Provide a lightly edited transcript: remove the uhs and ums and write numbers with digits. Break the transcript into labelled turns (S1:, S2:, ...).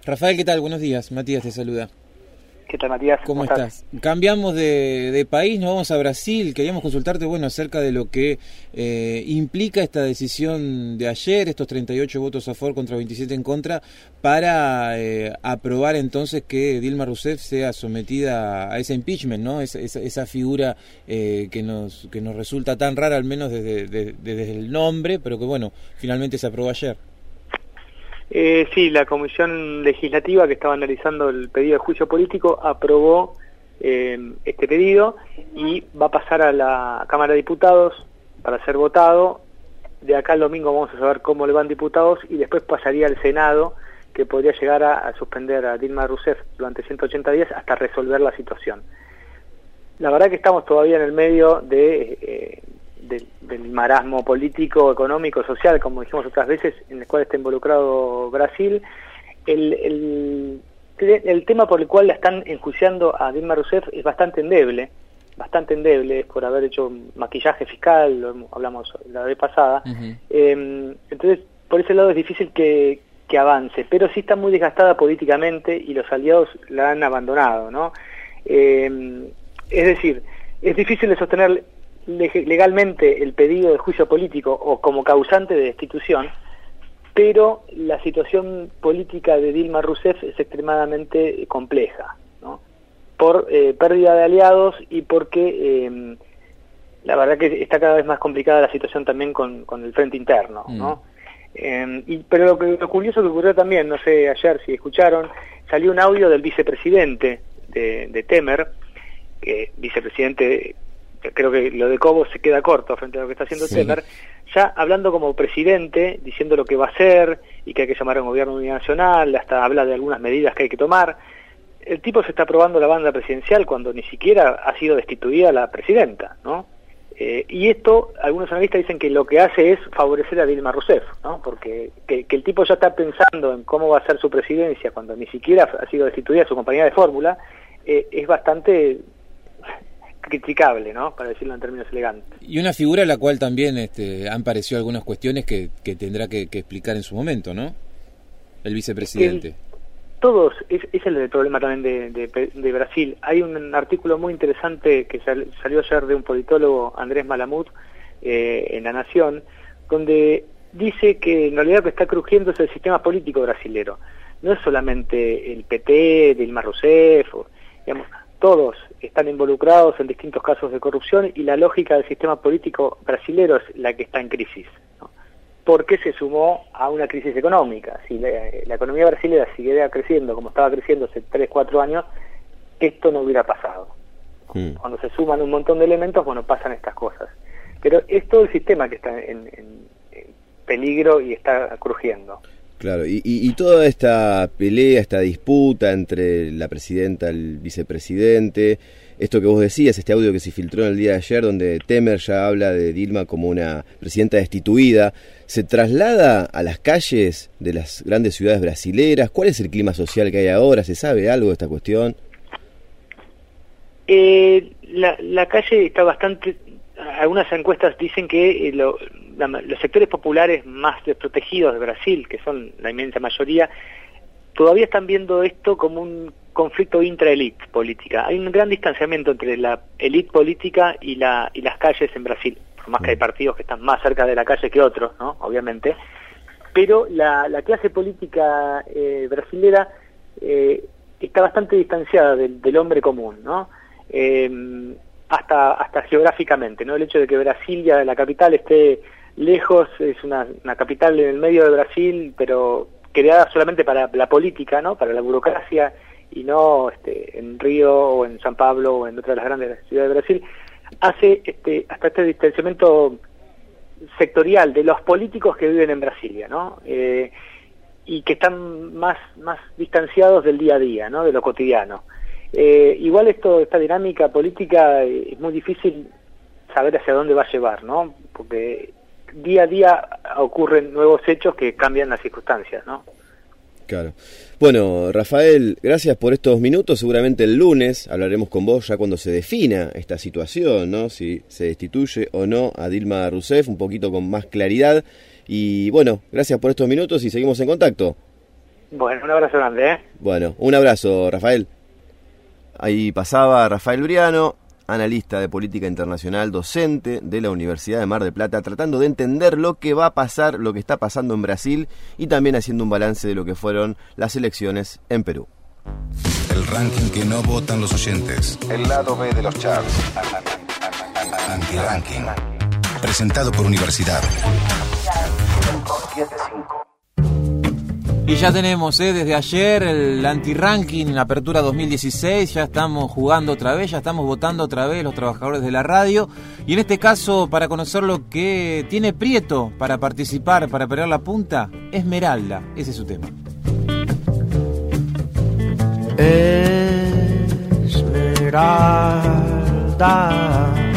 S1: Rafael, ¿qué tal? Buenos días. Matías te saluda.
S2: ¿Qué tal, Matías?
S1: ¿Cómo estás? Cambiamos de país, nos vamos a Brasil. Queríamos consultarte, acerca de lo que implica esta decisión de ayer, estos 38 votos a favor contra 27 en contra, para aprobar entonces que Dilma Rousseff sea sometida a ese impeachment, ¿no? Esa figura que nos resulta tan rara, al menos desde el nombre, pero que finalmente se aprobó ayer.
S2: Sí, la Comisión Legislativa que estaba analizando el pedido de juicio político aprobó este pedido y va a pasar a la Cámara de Diputados para ser votado. De acá al domingo vamos a saber cómo le van diputados y después pasaría al Senado, que podría llegar a suspender a Dilma Rousseff durante 180 días hasta resolver la situación. La verdad que estamos todavía en el medio del marasmo político, económico, social, como dijimos otras veces, en el cual está involucrado Brasil. El tema por el cual la están enjuiciando a Dilma Rousseff es bastante endeble por haber hecho maquillaje fiscal, lo hablamos la vez pasada.
S1: Uh-huh.
S2: Entonces, por ese lado es difícil que avance, pero sí está muy desgastada políticamente y los aliados la han abandonado, ¿no? Es decir, es difícil de sostener legalmente el pedido de juicio político o como causante de destitución, pero la situación política de Dilma Rousseff es extremadamente compleja, ¿no? Por pérdida de aliados y porque la verdad que está cada vez más complicada la situación también con el frente interno, ¿no? Pero lo curioso que ocurrió también, no sé, ayer si escucharon, salió un audio del vicepresidente de Temer, que vicepresidente, creo que lo de Cobo se queda corto frente a lo que está haciendo Temer, ya hablando como presidente, diciendo lo que va a hacer y que hay que llamar a un gobierno nacional, hasta habla de algunas medidas que hay que tomar. El tipo se está aprobando la banda presidencial cuando ni siquiera ha sido destituida la presidenta, ¿no? Y esto, algunos analistas dicen que lo que hace es favorecer a Dilma Rousseff, ¿no? Porque que el tipo ya está pensando en cómo va a ser su presidencia cuando ni siquiera ha sido destituida su compañía de fórmula, es bastante criticable, ¿no? Para decirlo en términos elegantes.
S1: Y una figura a la cual también han parecido algunas cuestiones que tendrá que explicar en su momento, ¿no? El vicepresidente.
S2: Todos, ese es el problema también de Brasil. Hay un artículo muy interesante que salió ayer de un politólogo, Andrés Malamud, en La Nación, donde dice que en realidad lo que está crujiendo es el sistema político brasilero. No es solamente el PT, Dilma Rousseff, digamos, todos están involucrados en distintos casos de corrupción y la lógica del sistema político brasilero es la que está en crisis, ¿no? Porque se sumó a una crisis económica. Si la economía brasileña siguiera creciendo como estaba creciendo hace 3-4 años, esto no hubiera pasado, ¿no? Cuando se suman un montón de elementos, pasan estas cosas. Pero es todo el sistema que está en peligro y está crujiendo.
S3: Claro, y toda esta pelea, esta disputa entre la presidenta y el vicepresidente, esto que vos decías, este audio que se filtró en el día de ayer, donde Temer ya habla de Dilma como una presidenta destituida, ¿se traslada a las calles de las grandes ciudades brasileras? ¿Cuál es el clima social que hay ahora? ¿Se sabe algo de esta cuestión?
S2: La calle está bastante... Algunas encuestas dicen que los sectores populares más desprotegidos de Brasil, que son la inmensa mayoría, todavía están viendo esto como un conflicto intra-élite política. Hay un gran distanciamiento entre la élite política y las calles en Brasil, por más que hay partidos que están más cerca de la calle que otros, ¿no? Obviamente, pero la clase política brasilera está bastante distanciada del hombre común, ¿no? Hasta geográficamente, ¿no? El hecho de que Brasilia, la capital, esté lejos, es una capital en el medio de Brasil, pero creada solamente para la política, ¿no? Para la burocracia, y no en Río o en San Pablo o en otras de las grandes ciudades de Brasil, hace hasta este distanciamiento sectorial de los políticos que viven en Brasilia, ¿no? Y que están más distanciados del día a día, ¿no? De lo cotidiano. Igual esta dinámica política es muy difícil saber hacia dónde va a llevar, ¿no? Porque día a día ocurren nuevos hechos que cambian las circunstancias, ¿no?
S3: Claro. Bueno, Rafael, gracias por estos minutos. Seguramente el lunes hablaremos con vos ya cuando se defina esta situación, ¿no? Si se destituye o no a Dilma Rousseff, un poquito con más claridad. Y bueno, gracias por estos minutos y seguimos en contacto.
S2: Bueno, un abrazo grande, ¿eh?
S3: Bueno, un abrazo, Rafael. Ahí pasaba Rafael Briano, analista de política internacional, docente de la Universidad de Mar del Plata, tratando de entender lo que va a pasar, lo que está pasando en Brasil y también haciendo un balance de lo que fueron las elecciones en Perú.
S4: El ranking que no votan los oyentes. El lado B de los charts. Anti-ranking. Presentado por Universidad 575.
S1: Y ya tenemos desde ayer el anti-ranking, la apertura 2016, ya estamos jugando otra vez, ya estamos votando otra vez los trabajadores de la radio. Y en este caso, para conocer lo que tiene Prieto para participar, para pelear la punta, Esmeralda, ese es su tema.
S5: Esmeralda,